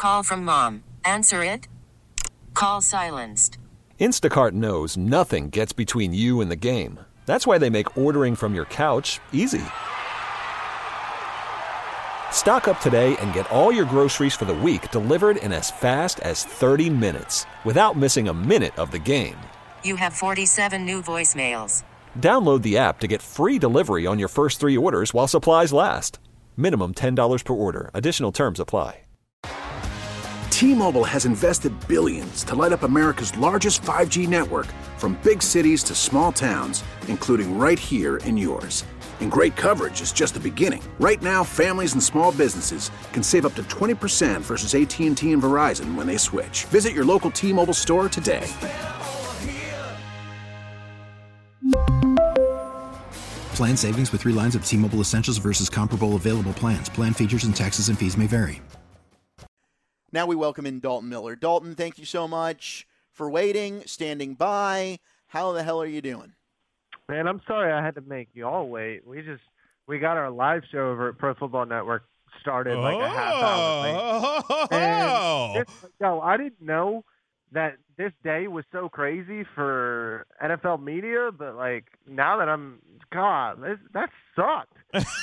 Call from mom. Answer it. Call silenced. Instacart knows nothing gets between you and the game. That's why they make ordering from your couch easy. Stock up today and get all your groceries for the week delivered in as fast as 30 minutes without missing a minute of the game. You have 47 new voicemails. Download the app to get free delivery on your first 3 orders while supplies last. Minimum $10 per order. Additional terms apply. T-Mobile has invested billions to light up America's largest 5G network, from big cities to small towns, including right here in yours. And great coverage is just the beginning. Right now, families and small businesses can save up to 20% versus AT&T and Verizon when they switch. Visit your local T-Mobile store today. Plan savings with 3 lines of T-Mobile Essentials versus comparable available plans. Plan features and taxes and fees may vary. Now we welcome in Dalton Miller. Dalton, thank you so much for waiting, standing by. How the hell are you doing? Man, I'm sorry I had to make you all wait. We got our live show over at Pro Football Network started like a half hour late. And I didn't know that this day was so crazy for NFL media, but like now that that sucked.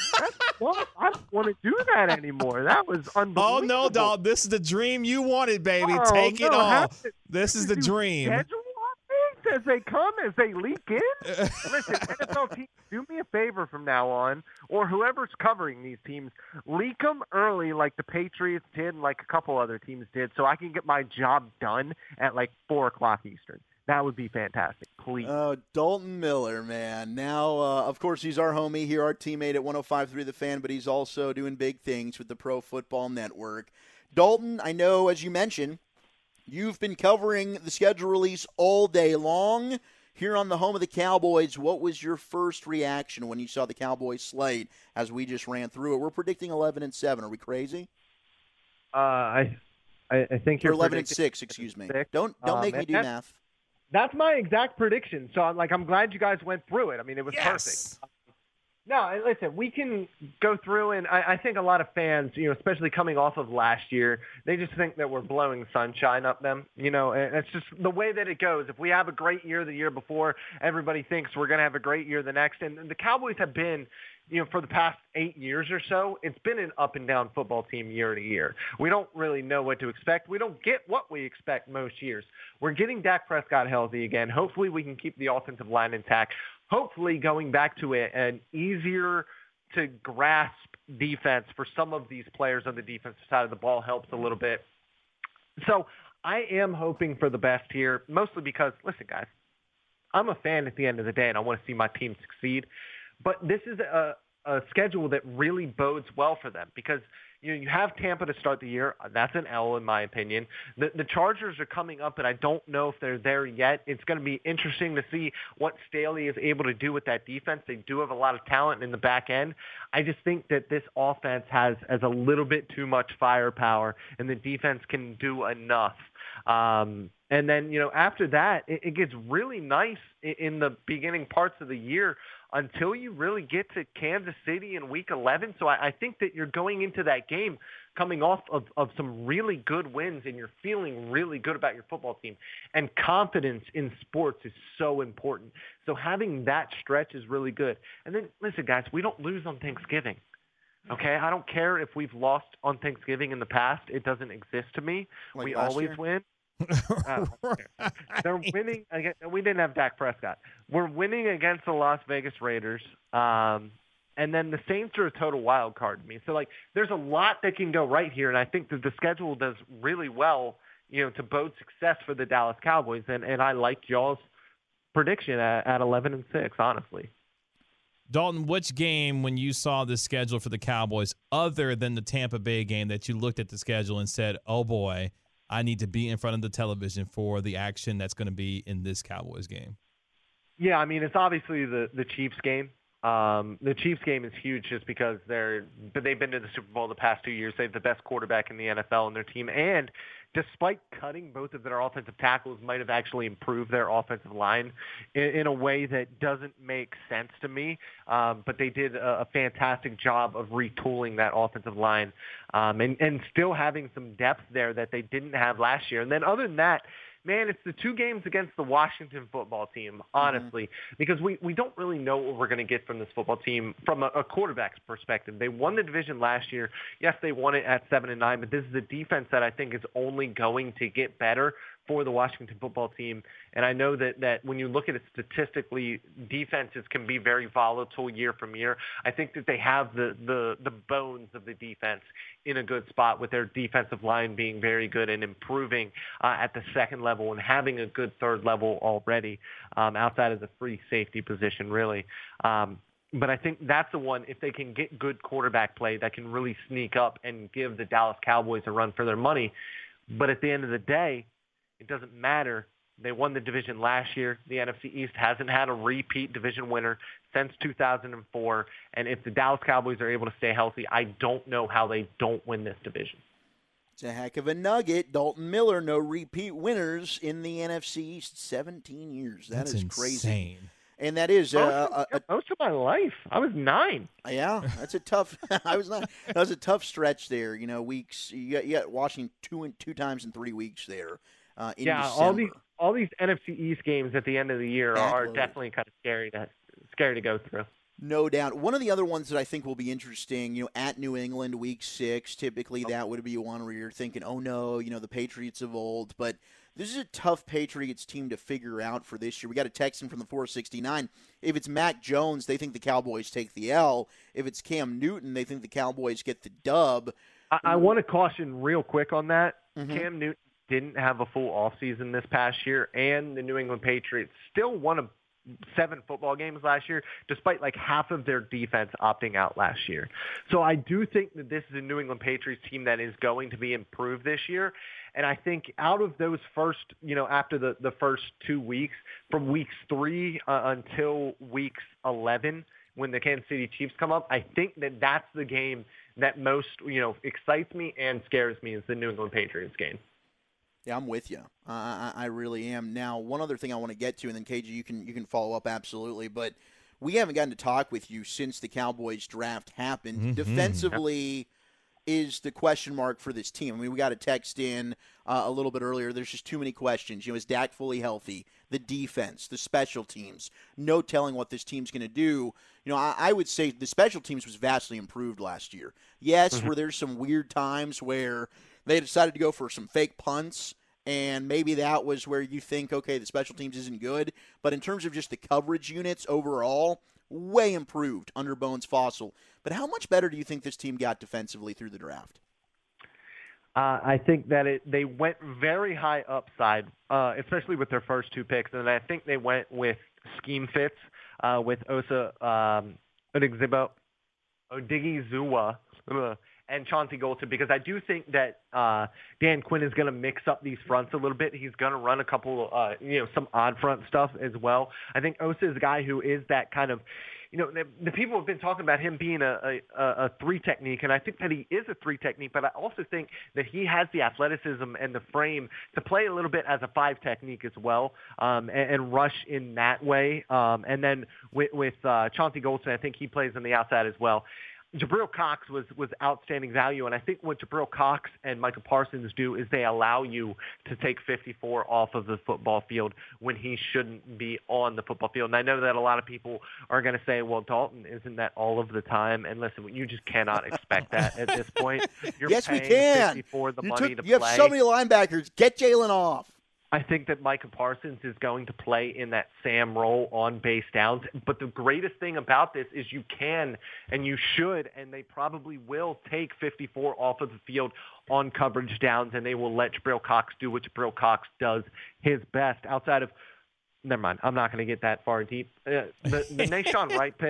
I don't want to do that anymore. That was unbelievable. Oh no, dog! This is the dream you wanted, baby. Take it all. This is the dream. Schedule updates as they come, as they leak in. Listen, NFL teams, do me a favor from now on, or whoever's covering these teams, leak them early, like the Patriots did, and like a couple other teams did, so I can get my job done at like 4:00 Eastern. That would be fantastic. Please. Dalton Miller, man. Now, of course, he's our homie here, our teammate at 105.3 The Fan, but he's also doing big things with the Pro Football Network. Dalton, I know, as you mentioned, you've been covering the schedule release all day long here on the home of the Cowboys. What was your first reaction when you saw the Cowboys slate as we just ran through it? We're predicting 11-7. Are we crazy? I think you're 11-6. Excuse me. Don't make me do math. That's my exact prediction. So I'm glad you guys went through it. I mean, it was perfect. No, listen, we can go through, and I think a lot of fans, especially coming off of last year, they just think that we're blowing sunshine up them. And it's just the way that it goes. If we have a great year the year before, everybody thinks we're going to have a great year the next. And the Cowboys have been, for the past 8 years or so, it's been an up-and-down football team year to year. We don't really know what to expect. We don't get what we expect most years. We're getting Dak Prescott healthy again. Hopefully we can keep the offensive line intact. Hopefully going back to an easier-to-grasp defense for some of these players on the defensive side of the ball helps a little bit. So I am hoping for the best here, mostly because, listen, guys, I'm a fan at the end of the day, and I want to see my team succeed. But this is a schedule that really bodes well for them because you have Tampa to start the year. That's an L in my opinion. The Chargers are coming up, and I don't know if they're there yet. It's going to be interesting to see what Staley is able to do with that defense. They do have a lot of talent in the back end. I just think that this offense has a little bit too much firepower, and the defense can do enough. And then, after that, it gets really nice in the beginning parts of the year until you really get to Kansas City in Week 11. So I think that you're going into that game coming off of some really good wins, and you're feeling really good about your football team. And confidence in sports is so important. So having that stretch is really good. And then, listen, guys, we don't lose on Thanksgiving. Okay? I don't care if we've lost on Thanksgiving in the past. It doesn't exist to me. Like we last always year? win. They're winning again. We didn't have Dak Prescott. We're winning against the Las Vegas Raiders, and then the Saints are a total wild card to me. So there's a lot that can go right here, and I think that the schedule does really well, to bode success for the Dallas Cowboys. And I like y'all's prediction at 11-6, honestly. Dalton, which game, when you saw the schedule for the Cowboys, other than the Tampa Bay game, that you looked at the schedule and said, "Oh boy, I need to be in front of the television for the action that's going to be in this Cowboys game"? Yeah, I mean, it's obviously the Chiefs game. The Chiefs game is huge just because they've been to the Super Bowl the past 2 years. They have the best quarterback in the NFL on their team, and despite cutting both of their offensive tackles, might have actually improved their offensive line in a way that doesn't make sense to me. But they did a fantastic job of retooling that offensive line and still having some depth there that they didn't have last year. And then other than that, man, it's the 2 games against the Washington football team, honestly, because we don't really know what we're going to get from this football team from a quarterback's perspective. They won the division last year. Yes, they won it at 7-9, but this is a defense that I think is only going to get better for the Washington football team. And I know that when you look at it statistically, defenses can be very volatile year from year. I think that they have the bones of the defense in a good spot with their defensive line being very good and improving at the second level and having a good third level already outside of the free safety position, really. But I think that's the one, if they can get good quarterback play, that can really sneak up and give the Dallas Cowboys a run for their money. But at the end of the day, it doesn't matter. They won the division last year. The NFC East hasn't had a repeat division winner since 2004. And if the Dallas Cowboys are able to stay healthy, I don't know how they don't win this division. It's a heck of a nugget. Dalton Miller, no repeat winners in the NFC East, 17 years. That's insane. Crazy. And that is most of my life. I was 9. Yeah, that's a tough. I was 9. That was a tough stretch there. Weeks. You got Washington two times in 3 weeks there. In December. all these NFC East games at the end of the year are definitely kind of scary to go through. No doubt. One of the other ones that I think will be interesting, at New England, Week 6, typically that would be one where you're thinking, oh no, the Patriots of old. But this is a tough Patriots team to figure out for this year. We got a text in from the 469. If it's Mac Jones, they think the Cowboys take the L. If it's Cam Newton, they think the Cowboys get the dub. I want to caution real quick on that. Cam Newton didn't have a full offseason this past year, and the New England Patriots still won 7 football games last year, despite like half of their defense opting out last year. So I do think that this is a New England Patriots team that is going to be improved this year. And I think out of those first, after the first 2 weeks, from weeks 3 until weeks 11, when the Kansas City Chiefs come up, I think that that's the game that most, excites me and scares me is the New England Patriots game. Yeah, I'm with you. I really am. Now, one other thing I want to get to, and then KG, you can follow up absolutely, but we haven't gotten to talk with you since the Cowboys draft happened. Defensively is the question mark for this team. I mean, we got a text in a little bit earlier. There's just too many questions. Is Dak fully healthy? The defense, the special teams, no telling what this team's going to do. I would say the special teams was vastly improved last year. Yes, were there some weird times where they decided to go for some fake punts, and maybe that was where you think, okay, the special teams isn't good. But in terms of just the coverage units overall, way improved under Bones Fossil. But how much better do you think this team got defensively through the draft? I think that they went very high upside, especially with their first 2 picks. And I think they went with scheme fits with Osa Odigizua and Chauncey Golston, because I do think that Dan Quinn is going to mix up these fronts a little bit. He's going to run a couple, some odd front stuff as well. I think Osa is a guy who is that kind of, the people have been talking about him being a 3 technique, and I think that he is a 3 technique, but I also think that he has the athleticism and the frame to play a little bit as a 5 technique as well, and rush in that way. And then with Chauncey Golston, I think he plays on the outside as well. Jabril Cox was outstanding value, and I think what Jabril Cox and Micah Parsons do is they allow you to take 54 off of the football field when he shouldn't be on the football field. And I know that a lot of people are going to say, well, Dalton, isn't that all of the time? And listen, you just cannot expect that at this point. You're yes, paying we can. 54 the money to play. You have so many linebackers. Get Jalen off. I think that Micah Parsons is going to play in that Sam role on base downs. But the greatest thing about this is you can and you should, and they probably will take 54 off of the field on coverage downs, and they will let Jabril Cox do what Jabril Cox does his best. Outside of, never mind, I'm not going to get that far deep. The Nahshon Wright pick,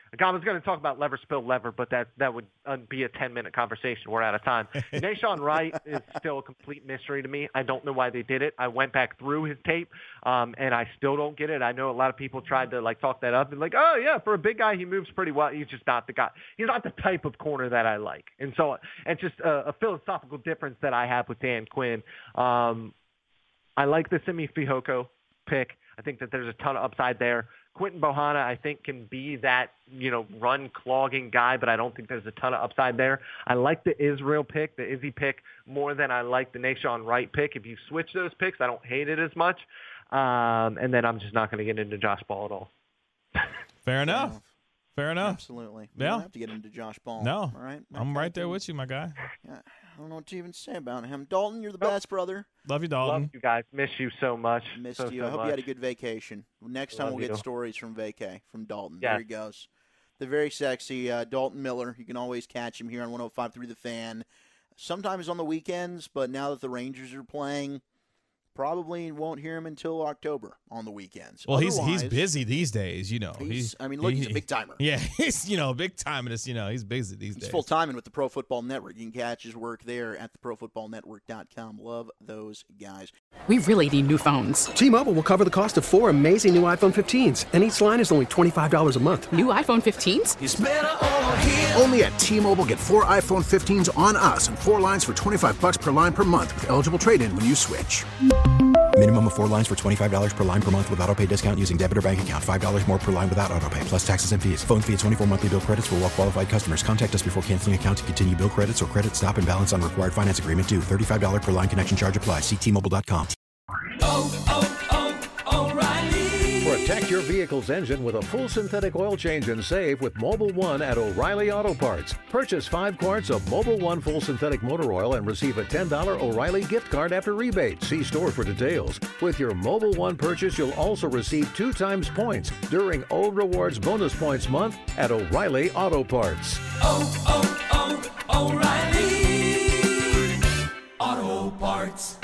I was going to talk about lever, spill, lever, but that would be a 10-minute conversation. We're out of time. Nahshon Wright is still a complete mystery to me. I don't know why they did it. I went back through his tape, and I still don't get it. I know a lot of people tried to talk that up and oh yeah, for a big guy he moves pretty well. He's just not the guy. He's not the type of corner that I like. And so it's just a philosophical difference that I have with Dan Quinn. I like the Simi Fehoko pick. I think that there's a ton of upside there. Quinton Bohanna, I think, can be that, run-clogging guy, but I don't think there's a ton of upside there. I like the Israel pick, the Izzy pick, more than I like the Nahshon Wright pick. If you switch those picks, I don't hate it as much. And then I'm just not going to get into Josh Ball at all. Fair enough. Fair enough. Absolutely. Yeah. You don't have to get into Josh Ball. No. All right. I'm right there with you, my guy. Yeah. I don't know what to even say about him. Dalton, you're the best, brother. Love you, Dalton. Love you guys. Miss you so much. Missed so you. I hope you had a good vacation. Next time we'll get you. stories from vacay from Dalton. Yes. There he goes. The very sexy Dalton Miller. You can always catch him here on 105.3 The Fan. Sometimes on the weekends, but now that the Rangers are playing, probably won't hear him until October on the weekends. Well, he's busy these days, He's a big timer. Yeah, he's big time in this. He's busy these days. He's full time and with the Pro Football Network. You can catch his work there at theprofootballnetwork.com. Love those guys. We really need new phones. T-Mobile will cover the cost of 4 amazing new iPhone 15s, and each line is only $25 a month. New iPhone 15s? It's better over here. Only at T-Mobile, get 4 iPhone 15s on us and 4 lines for $25 per line per month with eligible trade-in when you switch. Minimum of 4 lines for $25 per line per month with autopay discount using debit or bank account. $5 more per line without autopay, plus taxes and fees. Phone fee at 24 monthly bill credits for well-qualified customers. Contact us before canceling account to continue bill credits or credit stop and balance on required finance agreement due. $35 per line connection charge applies. See T-Mobile.com. O'Reilly. Protect your vehicle's engine with a full synthetic oil change and save with Mobil 1 at O'Reilly Auto Parts. Purchase 5 quarts of Mobil 1 full synthetic motor oil and receive a $10 O'Reilly gift card after rebate. See store for details. With your Mobil 1 purchase, you'll also receive 2 times points during O Rewards Bonus Points Month at O'Reilly Auto Parts. O'Reilly Auto Parts.